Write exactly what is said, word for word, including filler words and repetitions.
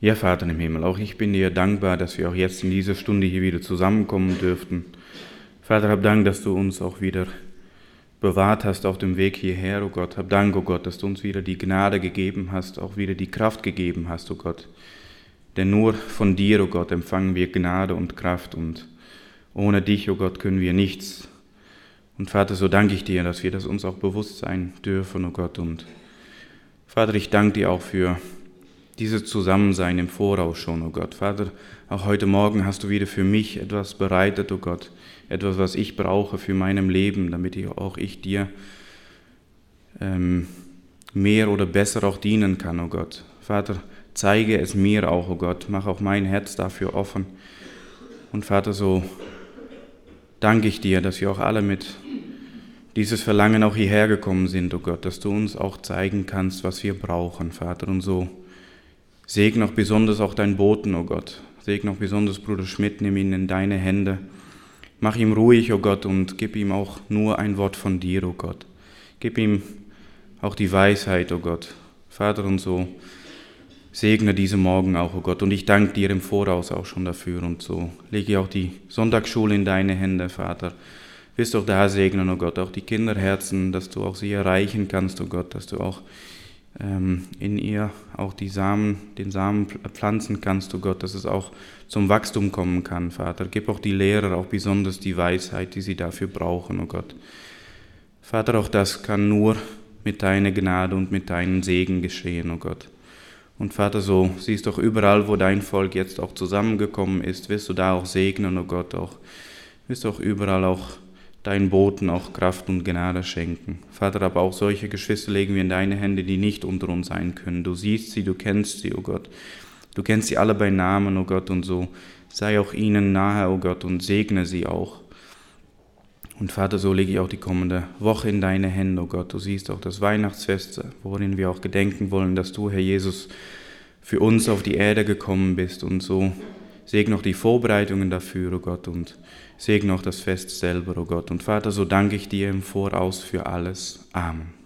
Ja, Vater im Himmel, auch ich bin dir dankbar, dass wir auch jetzt in dieser Stunde hier wieder zusammenkommen dürften. Vater, hab Dank, dass du uns auch wieder bewahrt hast auf dem Weg hierher, oh Gott. Hab Dank, oh Gott, dass du uns wieder die Gnade gegeben hast, auch wieder die Kraft gegeben hast, oh Gott. Denn nur von dir, oh Gott, empfangen wir Gnade und Kraft und ohne dich, oh Gott, können wir nichts. Und Vater, so danke ich dir, dass wir das uns auch bewusst sein dürfen, oh Gott. Und Vater, ich danke dir auch für dieses Zusammensein im Voraus schon, oh Gott. Vater, auch heute Morgen hast du wieder für mich etwas bereitet, oh Gott. Etwas, was ich brauche für meinem Leben, damit ich auch ich dir ähm, mehr oder besser auch dienen kann, oh Gott. Vater, zeige es mir auch, oh Gott. Mach auch mein Herz dafür offen. Und Vater, so danke ich dir, dass wir auch alle mit dieses Verlangen auch hierher gekommen sind, oh Gott, dass du uns auch zeigen kannst, was wir brauchen, Vater. Und so segne auch besonders auch deinen Boten, oh Gott. Segne auch besonders Bruder Schmidt, nimm ihn in deine Hände. Mach ihm ruhig, oh Gott, und gib ihm auch nur ein Wort von dir, oh Gott. Gib ihm auch die Weisheit, oh Gott. Vater, und so segne diese Morgen auch, oh Gott. Und ich danke dir im Voraus auch schon dafür. Und so lege ich auch die Sonntagsschule in deine Hände, Vater. Wirst doch da segnen, oh Gott, auch die Kinderherzen, dass du auch sie erreichen kannst, oh Gott, dass du auch ähm, in ihr auch die Samen, den Samen pflanzen kannst, oh Gott, dass es auch zum Wachstum kommen kann, Vater. Gib auch die Lehrer auch besonders die Weisheit, die sie dafür brauchen, oh Gott. Vater, auch das kann nur mit deiner Gnade und mit deinem Segen geschehen, oh Gott. Und Vater, so siehst doch überall, wo dein Volk jetzt auch zusammengekommen ist, wirst du da auch segnen, oh Gott, auch wirst du auch überall auch deinen Boten auch Kraft und Gnade schenken. Vater, aber auch solche Geschwister legen wir in deine Hände, die nicht unter uns sein können. Du siehst sie, du kennst sie, oh Gott. Du kennst sie alle bei Namen, oh Gott, und so sei auch ihnen nahe, oh Gott, und segne sie auch. Und Vater, so lege ich auch die kommende Woche in deine Hände, oh Gott. Du siehst auch das Weihnachtsfest, worin wir auch gedenken wollen, dass du, Herr Jesus, für uns auf die Erde gekommen bist. Und so segne auch die Vorbereitungen dafür, oh Gott, und segne auch das Fest selber, oh Gott. Und Vater, so danke ich dir im Voraus für alles. Amen.